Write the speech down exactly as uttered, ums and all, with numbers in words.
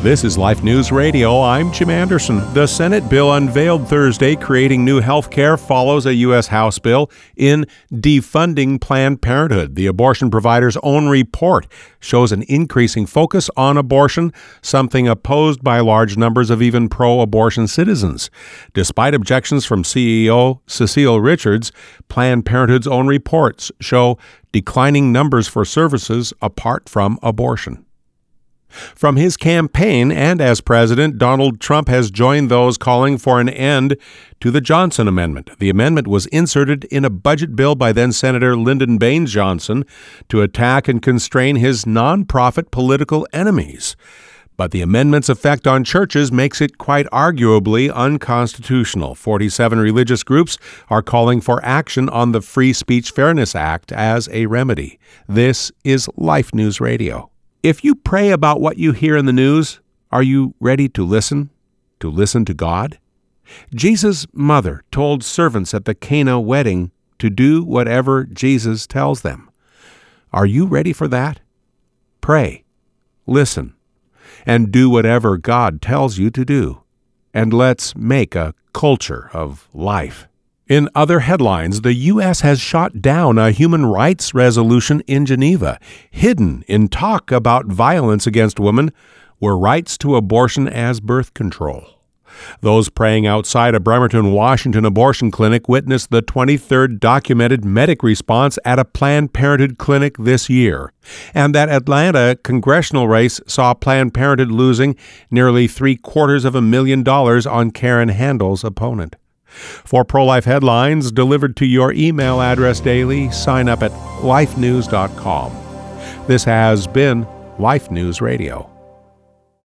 This is Life News Radio. I'm Jim Anderson. The Senate bill unveiled Thursday creating new health care follows a U S House bill in defunding Planned Parenthood. The abortion provider's own report shows an increasing focus on abortion, something opposed by large numbers of even pro-abortion citizens. Despite objections from C E O Cecile Richards, Planned Parenthood's own reports show declining numbers for services apart from abortion. From his campaign and as president, Donald Trump has joined those calling for an end to the Johnson Amendment. The amendment was inserted in a budget bill by then-Senator Lyndon Baines Johnson to attack and constrain his nonprofit political enemies. But the amendment's effect on churches makes it quite arguably unconstitutional. forty-seven religious groups are calling for action on the Free Speech Fairness Act as a remedy. This is Life News Radio. If you pray about what you hear in the news, are you ready to listen? To listen to God? Jesus' mother told servants at the Cana wedding to do whatever Jesus tells them. Are you ready for that? Pray, listen, and do whatever God tells you to do. And let's make a culture of life. In other headlines, the U S has shot down a human rights resolution in Geneva. Hidden in talk about violence against women were rights to abortion as birth control. Those praying outside a Bremerton, Washington abortion clinic witnessed the twenty-third documented medic response at a Planned Parenthood clinic this year. And that Atlanta congressional race saw Planned Parenthood losing nearly three quarters of a million dollars on Karen Handel's opponent. For pro-life headlines delivered to your email address daily, sign up at life news dot com. This has been Life News Radio.